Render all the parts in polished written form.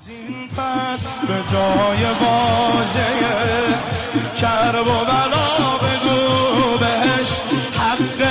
این پس به جای واژه کرب و بلا بگو بهش حق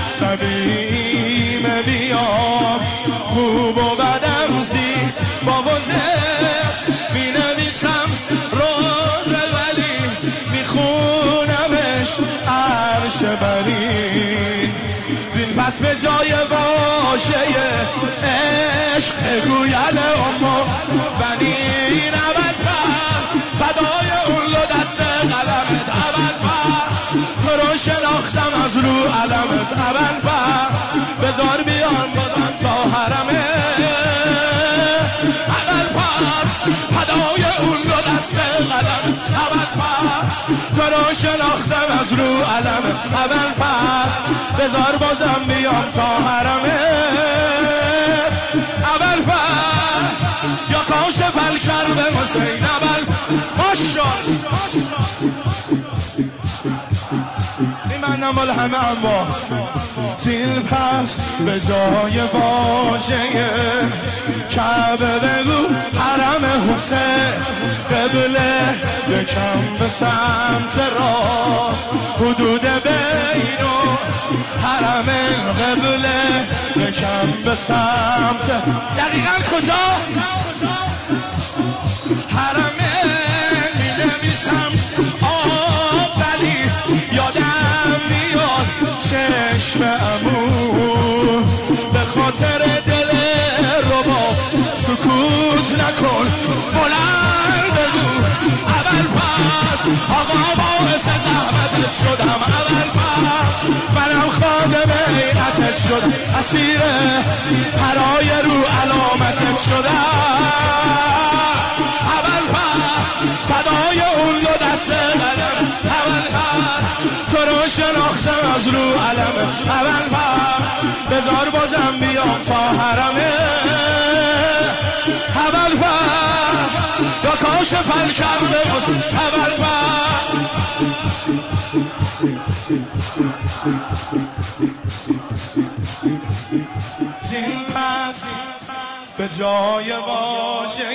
طبیعیم بیام خوب و بدم زی با وزش می نویسم روز ولی می خونمش عرش برین این پس به جای واژه عشق گوید امو بنین ابد فدای اون لو دست قلمت ابد تو رو شناختم از رو علمت ابد بذار بیان بازم تا حرمه ابد فدای اون لو دست قلمت ابد تو رو شناختم از رو علمت ابد بذار بازم بیام تا حرمه ابد یا کاش فل کرده حسین ابد ماشاءالله این منم مال همه اما زین پس به جای واژه کعبه بگو حرم حسین قبله یکم به سمت راست حدود بین و حرم قبله یکم به سمت دقیقا کجا حرمه می نویسم ولی یادم میاد چشم عمو به خاطر دل ربا سکوت نکن بلند بگو اول پس آقا باعث زحمتت شدم اول پس منم خادم عینتت شدم اسیر پرای رو علامتت شدم اول پس فدای اون لو دست قلم اول پس تو رو شناختم از رو علم اول پس بذار بازم بیام تا حرمه اول پس یا کاش فل کرده اول پس زین پس به جای واژه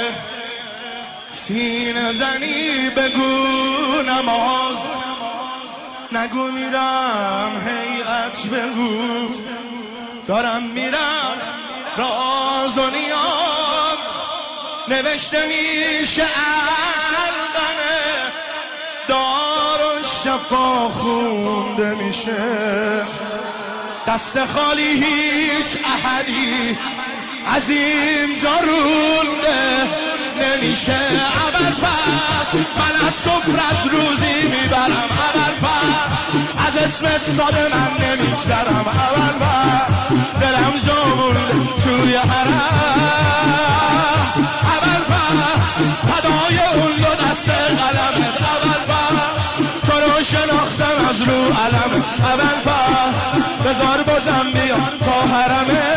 سینه زنی بگو نماز نگو میرم هیئت بگو دارم میرم راز و نیاز نوشته میشه الدمه دار و شفا خونده میشه دست خالی هیچ احدی از اینجا رونده نمیشه اول پس من از سفرت روزی میبرم اول پس از اسمت ساده من نمیگذرم اول پس دلم جا مونده توی حرم اول پس فدای اون لو دست قلمت اول پس تو رو شناختم از رو علم اول پس بذار بازم بیام تا حرمه